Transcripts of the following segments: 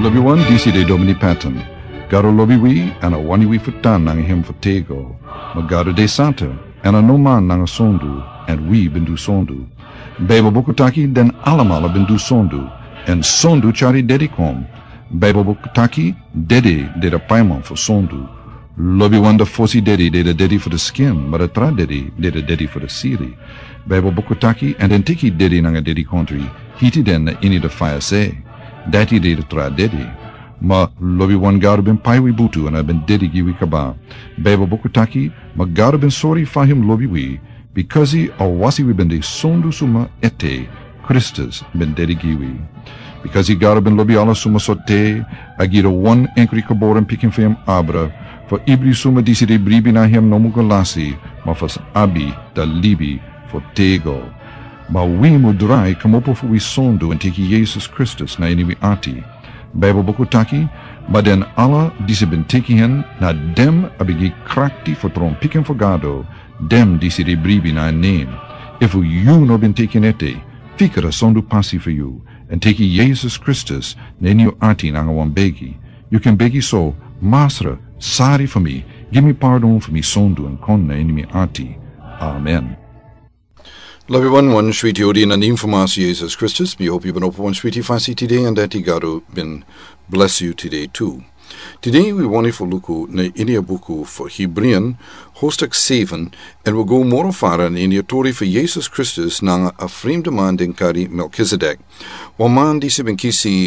Lobi wan disi de Domini Patton. Garo lobi wi ana wani wi futan nang him fatego. Magaro de Santa ana no man nang sondu and we bindu sondu. Bebo bokutaki den alamala bindu sondu and sondu chari dedikom. Bebo bokutaki dedi de da paimon for sondu. Lobi wanda fosi dedi de da dedi for the skin, but a tra dedi de da dedi for the siri. Bebo bokutaki and entiki dedi nang a dedi country. Hiti den ini the fire say. Dati de da tra dedi. Ma lobi wan garo ben paiwi butu and I ben dedi giwi kaba. Bebo bokutaki ma garo ben sorry for him lobi wi. Because he awasi we ben de sondu suma ete Christus ben dedi giwi. Because he garo ben lobi ala suma sote agira one enkri kaboren picking for him abra. For ibri suma disi de bribi na him no mugalasi ma fas abi da libi for tego. Ma we mudrai kamopo fu we sondu and teki Jesus Christus na ini we ati. Bible bokutaki, maar den alle die ze ben teki hen, na dem abigi krakti for tron piken for gado, dem die ze de bribi na name. If you no ben teki ete, fikera sondu passi for you, and teki Jesus Christus, na you ati na wan begi. You can begi so, Masra, sorry for me, give me pardon for me sondu and kon na ini me ati. Amen. Love one sweetie odi na informasi Jesus Christus. We hope you've been open one sweetie fasi today and that God been bless you today too. Today we want to look na inia buku for Hebreeën hoofdstuk 7 and we'll go more far in inia tori for Jesus Christus na a vreemde man den kari Melchizedek. Wan man die se ben kisi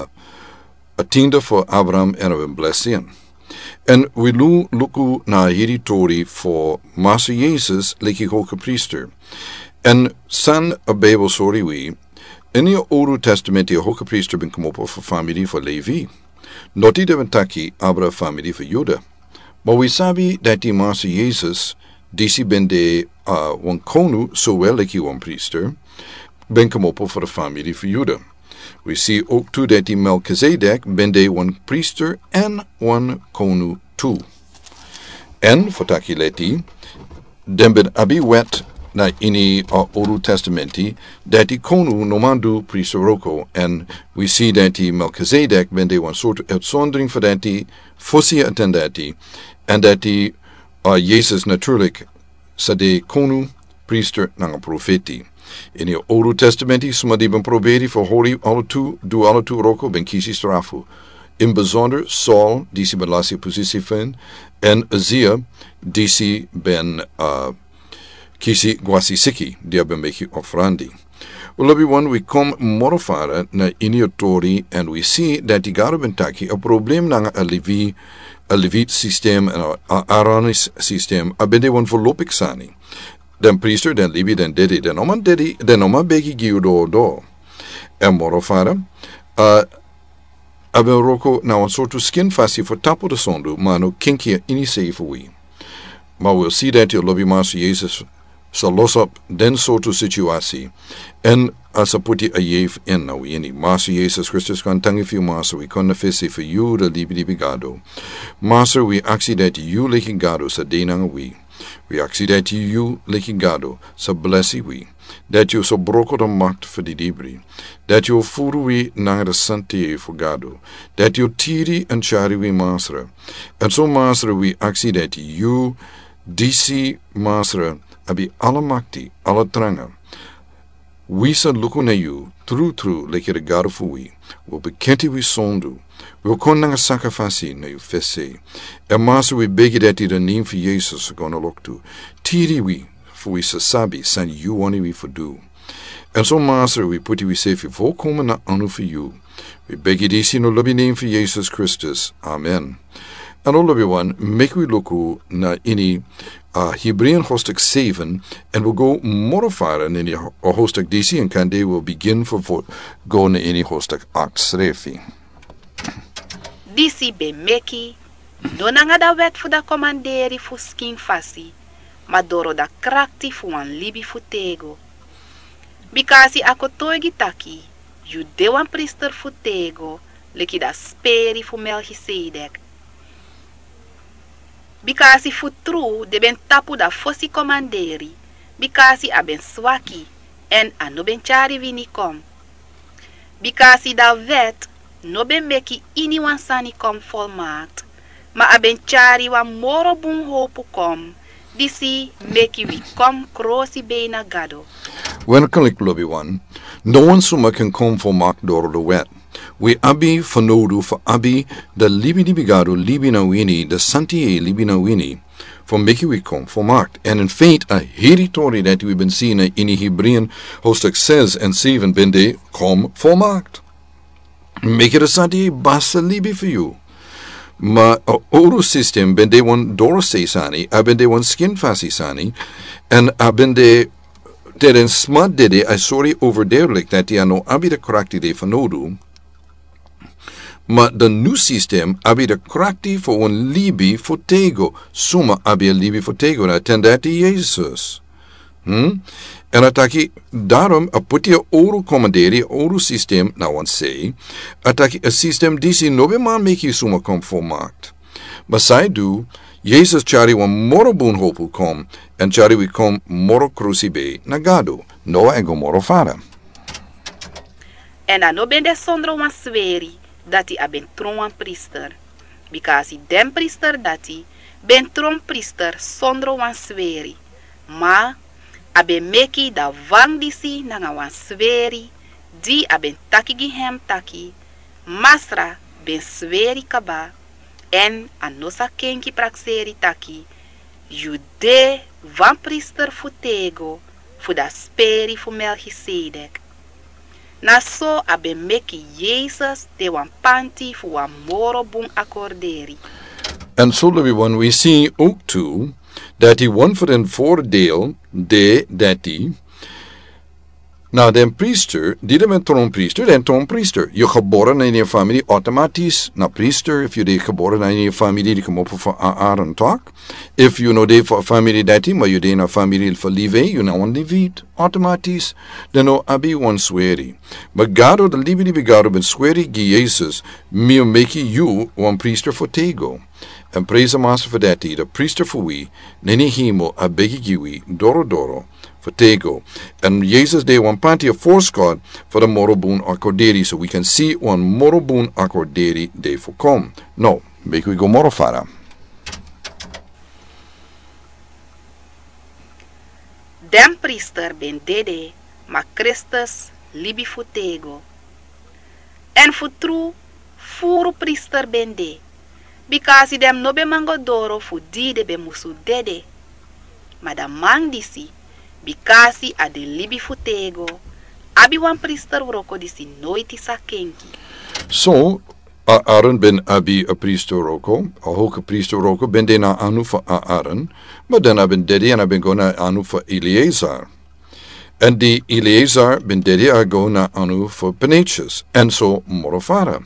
a tiende for Abraham en een blessing. En we luku na hierdie tori for Master Jesus leki hoge priester. En san a Bijbel sorry we, in die Oude Testament die hoge priester ben kom op voor familie voor Levi. Noti de bentaki abra familie voor Juda. Maar we sabi dat die Master Jesus, disi ben de wan konu, zowel leki wan priester, ben kom op voor de familie voor Juda. We see ook toe dat die Melchizedek ben de wan priester en wan konu toe. En, voor taki leti, den ben abi wet na ini Old Testamenti, dat die konu nomandu priesteroko, en we see dat die Melchizedek ben de wan soort uitzondering voor dat die fossie attendati, en dat die Jezus natuurlijk sade konu priester nanga profeti. In het Oude Testament sma die ben proberi voor hori alle toe roko ben kisi strafu. In bijzonder Saul die si ben lassie positie vind en Azia die si ben kisi guasisiki die ben beetje ofrandi. Well, everyone, we come morofara na iniatori and we see that die garabentaki a probleem na a Levit systeem en a Aaronisch systeem a bende wan voorlopig sani. Den priester, den Levi, den dedi, den oma begi giudo do. En morofara, aben roko na een soort skin fasi for tapo de sondu, maar no kinkia inise for we. Maar we'll see that your lobby master Jesus zal los op den soort situatie. En als a puti a jeef in na we any. Master Jesus Christus kan tangi for you, master, we kan fesse for you, the libi gado. Master, we ask that you leki gado sa denang we. We ask that you, leki gado, sa blessi we, that you so broko de macht for die dibri, that you furu we na de santie for gado, that you tiri and chari we masra, and so masra we ask that you, disi masra, abi alle makti, alle tranga, we sa luku na you, true, leki de gado for we, will bekenti we sondu, we kon na sacrifice na you fesse. En master we beg that in the name for Jesus gonna look to. Tiri we for we sabi san you want we for do. And so master we put we say for volkomen na anu for you. We beg it in the lobby name for Jesus Christus. Amen. And all everyone, make we look na ini Hebreeën hoofdstuk 7 and we'll go more far in die hoofdstuk DC and kan will begin for go na ini hoofdstuk 8 schreefie. Disi be meki, dona nga da wet fu da komanderi fu skin fasi, ma doro da krakti fu wan libi fu tego. Bikasi ako toigi taki, you de wan priester fu tego, leki da speri fu Melchizedek. Bikasi fu tru de ben tapu da fosi komanderi, bikasi a ben swaki, en a no ben chari vini kom. Bikasi da wet, no ben meki ini wan sani kom volmaakt, ma aben chari wan moro bun hopu kom, disi meki wi kom krosi bena gado. Werkelijk, lobby one, no one suma kan kom volmaakt door de wet. We abi fanodu for abi de libi gado libi na wini, de santie libi na wini, voor meki we kom volmaakt. En in feite, a heritori dat we ben zien in de Hebreeën hoofdstuk 6 en 7 ben de kom volmaakt. Make de santie basa libi for you. Maar oru system ben de one dorse sani, a ben de one skin fasi sani, en a ben de en smart dede I sorry overduidelijk dat die no abi de krakti de fanodu. Maar de nieuw systeem abi de krakti voor een libi voor tego. Suma abi een libi voor tego. Dat ten dat die Jezus. En ataki daarom a putie oru commanderi oru systeem nou ons say. Ataki a systeem die si nobe man make suma kom volmaakt. Maar zij do. Jezus chari wan moro bun hopu kom, en chari we kom moro crucibe nagado, no ego moro fara. En dan no ben de sondro wan sweri, dat hij ben tron wan priester. Because den priester dat hij ben tron priester sondro wan sweri. Ma, aben meki da wang disi nanga wan sweri, di aben taki gi hem taki, masra ben sweri kaba, en anosa kenki praxeri taki, jude van priester futego, fu da speri fu Melchizedek. Na so abe meki Jezus de wan panti fu wan moro bun accorderi. En so everyone we see ook too, dat hij one voor een voordeel de dat hij. Nou, den priester, die de troonpriester, den troonpriester. Je geboren in je familie automatisch na priester. If je geboren in je familie, die komt op voor Aaron tak. If you know de familie dat hij, maar je de na familie voor lieve, you know een leviet, automatisch. Dan no abi one sweri. Maar gado, de lieve gado, ben sweri gi Jezus, me make you one priester voor tego. En praise the master voor dat hij, de priester voor wie, neni himo, abegi giwi, doro. Tego. And Jesus de one panty of force God for the morobun accorderi, so we can see one morobun accorderi de for come. No, make we go morofara. Den priester ben dede, ma Christus libi futego. En futru furu priester ben de, because dem no be mango doro fu di de be musu dede. Ma da mang disi, bikasi a de libi futego, abi wan priester roko disi noiti sa kenki. So, Aaron ben abi a priester roko, a hoge priester roko, ben de na anu voor Aaron, maar dan ben dedi en ben go na anu voor Eleazar. En die Eleazar ben dedi a go na anu voor Penetius, en so morofara.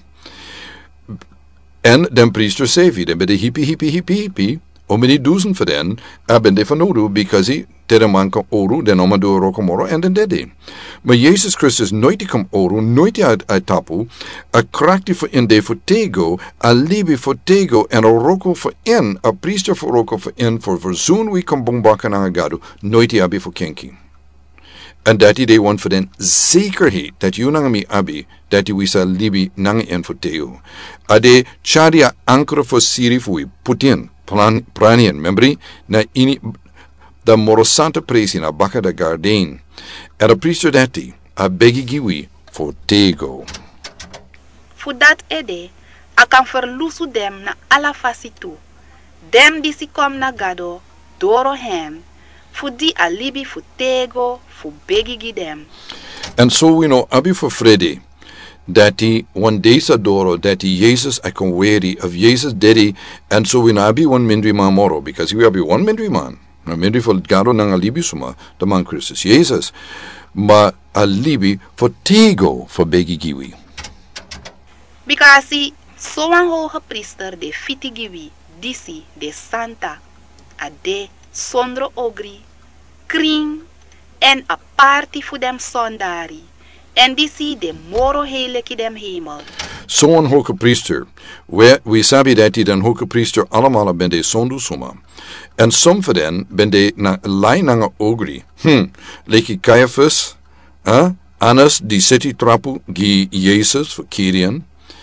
En den priester Sevi, den ben de hippie, om niet duzen voor den, ben de van nodu, because de man kan oru, den oma door rokomoro en den dede. Maar Jezus Christus nooit kan oru, nooit uit tapu, a krakti voor in de voor tego, a libi voor tego, en a roko voor in, a priester voor roko voor in, voor verzoen wie kan bombakken aan gadu, nooit abi voor kenki. En dat die de want voor den zekerheid, dat you nangami abi, dat die wisa libi nang en voor tego. Ade chadia ankara voor siri voor Putin, pranien, membri, na ini, da morosante presi na baka da garden. En a priester dati, a begi giwi for tego. Fu dat ede, a kan verlusu dem na ala fasi tu. Dem disi kom na gado, doro hem, fu di a libi fu tego, fu begi gi dem. And so we know, abi for Freddy, dat hij one day sa doro, dat hij Jezus I kan weri, of Jezus dedi, and so we know, abi one mindri man moro, because we abi one mindri man. Na mindri for gado nang alibi suma, the man Christus Jezus, ma alibi for tego, for begi giwi. Because so een hoge priester de fiti giwi, disi de santa, a de sondro ogri, kring, en a party voor dem sondari. En disi de moro heleki dem hemel. Zo'n hoge priester, we sabi dat die den hoge priester allemaal ben de sondu suma. En som van den ben de na leinanga ogri. Leki Caiaphas, Annas die city trapu gi Jezus voor Kirian.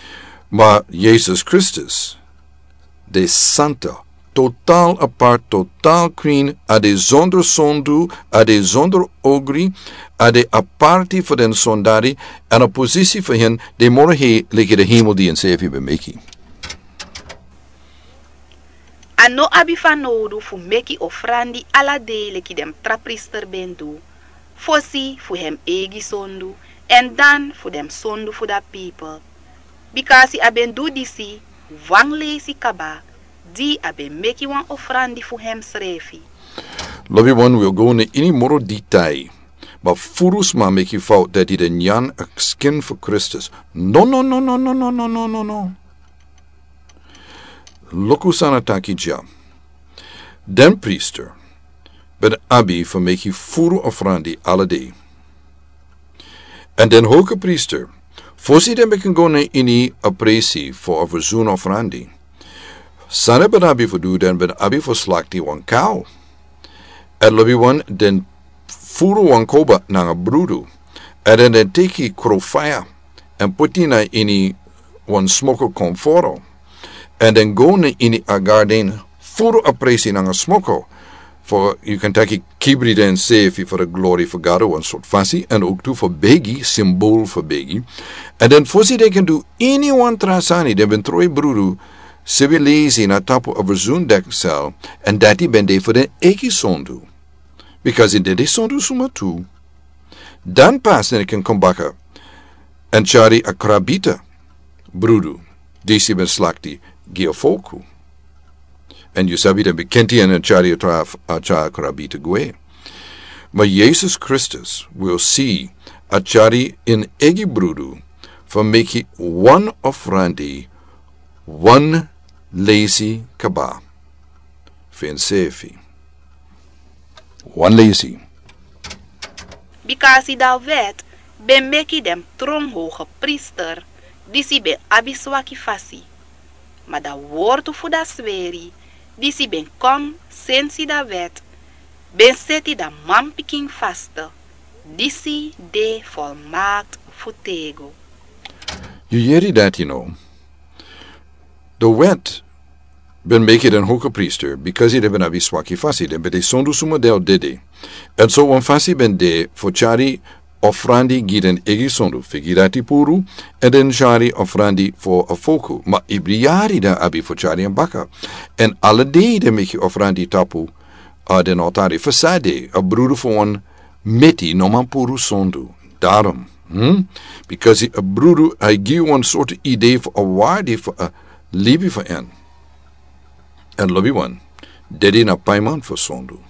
Maar Jezus Christus, de Santo, totaal apart, totaal clean, ade zonder zonde, ade zonder ogri, ade aparti voor den sondari, en een positie voor hen, de morgen liggen de hemel die en zeven bemeki. Ano abi fanodu fu meki ofrandi ala dele ki dem trapriester bendu, fosi fu hem egi sondu, en dan fu dem sondu fu da people. Because abendu disi, wang lesi kaba, di abe meki wan ofrandi fu hem srefi. Lobby one will go in any more detail. Maar furus ma make you fout dat hij de nyan a skin for Christus. No. Loku sanataki ja. Den priester, ben abi for make you furu ofrandi alle day. En den hoge priester, voorzie den beken go na ini appreci voor a verzoen ofrandi. Sana ben abi for do den ben abi for slakti wan cow. En lobby one den furu wan koba na a brudu. En den teki krofaya en puti na ini wan smoko konforo. En dan go na in a garden furu appreci na a smoko. For you can take kibri den sefi for the glory for God one soort fasi. En ook toe voor begi, symbool voor begi. En dan voorzie they can do anyone trasani. Den ben troi brudu. Sibi lazy na tapu a verzoen deksel. En dati ben de voor den eki sondu. Because in de sondu suma tu. Dan pas en kan kom bakken. En chari a krabita. Brudu. Desi ben slakti. Geofoku. En je sabi dat bekenti en chari acha krabita gue. Maar Jezus Christus will see a chari in egi brudu for make one ofrandi, one lazy kaba. Fensefi. One lazy. Because da wet, ben meki dem tronhoge priester, disi ben abiswaki fasi. Maar dat woord voor dat zweri, die si ben kom, sensi da wet, ben seti da man piking vaste, die si de volmaakt futego. You hear that, you know. The wet ben make it an hoge priester, because he ben abi swaki fasi, den ben de sondu sumodel dede. En so one fasi ben de, for chari, ofrandi giden egi sondu figurati puru en den chari ofrandi for a foku. Ma ibriari da abi for chari en baka. En alle dei de meki ofrandi tapu den altari fasade a broeder for one meti no man puru sondu. Daarom. Because a broeder I give one soort idee for a waarde for a libi for en. En lobby one. Dedi na paiman for sondu.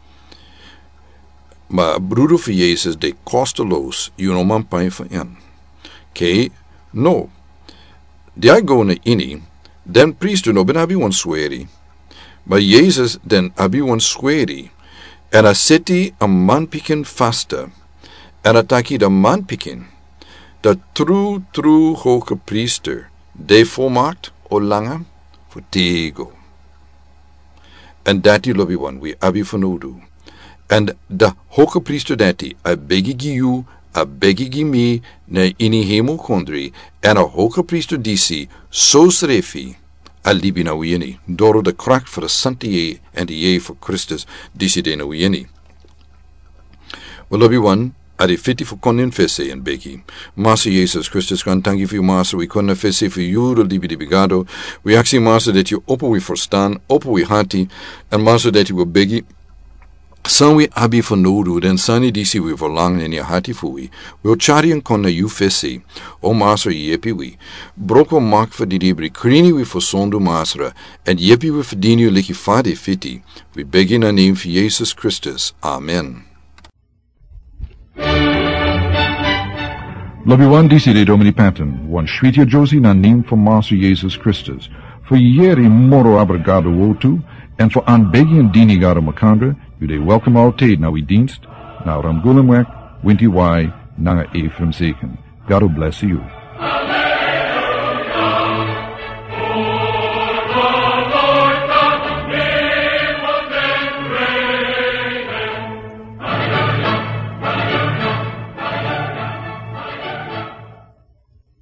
Maar broeder voor Jezus, de kosteloos, je no man pijn van en. Okay? No. Die go na ini, den priester no ben abi wan sweri. Maar Jezus den abi wan sweri. En a seti a man pikin faste. En a taki da man pikin. Da true hoge priester, de volmaakt o lange voor tego. En dat die lobby wan, we abi van odu. En de hoge priester dati, a begigi you, a begigi me, na ini hemel kondri, en a hoge priester disi, so srefi, a libi na uieni, door de kracht voor de santie en de je voor Christus, disi de na uieni. Well, lobby one, a de fiti voor konin fesse en begi. Master Jesus Christus, kan thank you for you, Master, we konnen fesse for you, de libi de bigado. We ask you, Master, that you open we verstaan, open we hati, and Master, that you will begi, San we abi for nodu, den sani disi we verlangen in je hati fui. We charian konna you fesi, o Master yepi we. Broko mak for die libri, krini we for sondu Master, en yepi we verdien you liki fade fiti. We beg in the name of Jesus Christus. Amen. Lobby one disi de Domini Paten, one shwitia Josie na name for Master Jesus Christus. For yeri moro abrigado wotu, en voor aanbegging en dini garo makandra, u de welcome altijd na uw dienst, na Ramgulemwek, Winti Wai, na Ephraim Zeken. God bless you.